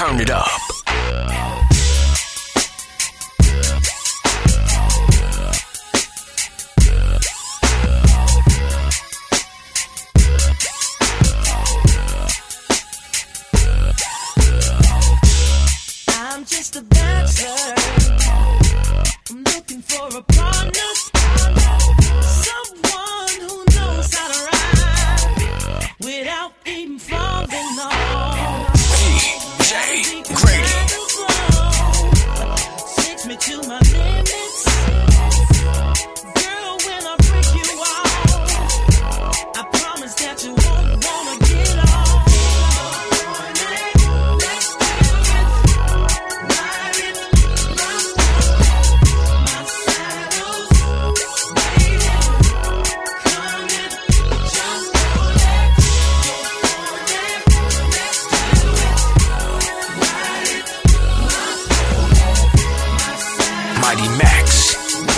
Turn it up. I'm just a dancer. I'm looking for a partner, someone who knows how to ride without even falling off. DJ Grady. Takes me to my limits. Girl, when I break you off, I promise that you won't wanna get off. Mighty Max.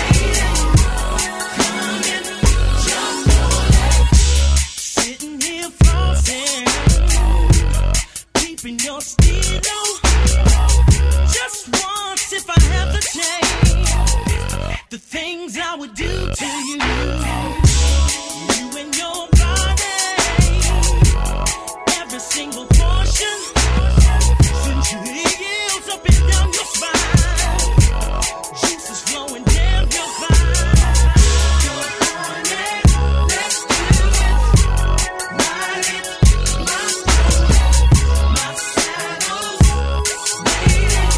Sitting here frozen, keeping your stilo. Just once, if I have the chance, the things I would do to you. You and your body, every single portion, since your heels up and down your spine. Juices flowing down your spine. You're on it, let's do it. Ride it, my soul, my saddle's waiting.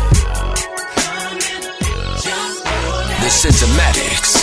Come and jump on it. The Systematics.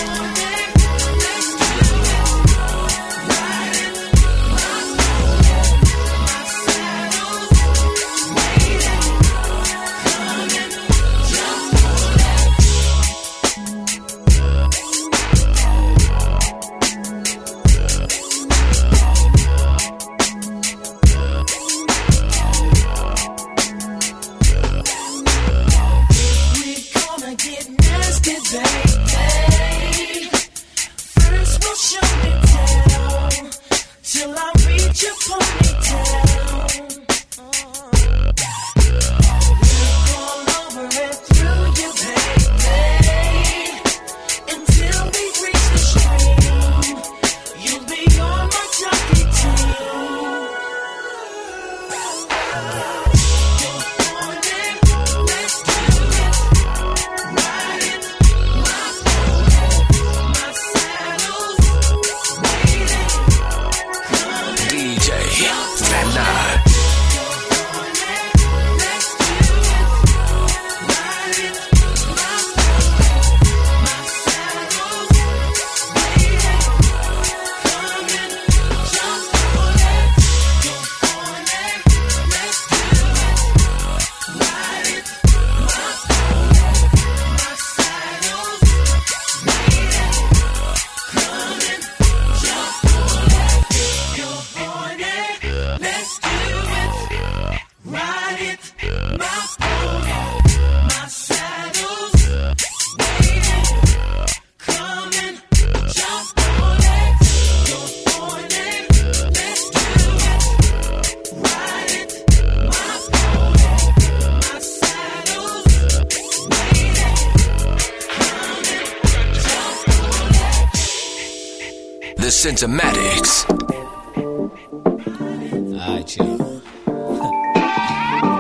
The Systematics. Alright, y'all.